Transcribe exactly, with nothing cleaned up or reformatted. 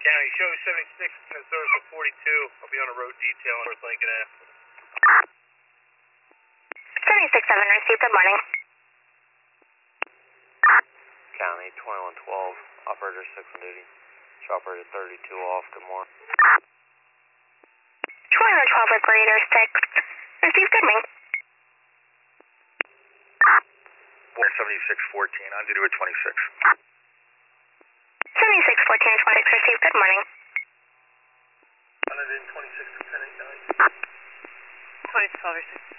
County, show seventy-six, Minnesota forty-two. I'll be on a road detail in North Lincoln Ave. seventy-six seven, received, good morning. County, twenty-one twelve, operator six on duty. Show operator thirty-two off, good morning. twenty-one twelve, operator six, received, good morning. seventy-six fourteen, on duty with twenty-six. seventy-six fourteen, twenty-six, received, good morning. one twenty-six, Lieutenant Kelly. twenty twelve, received.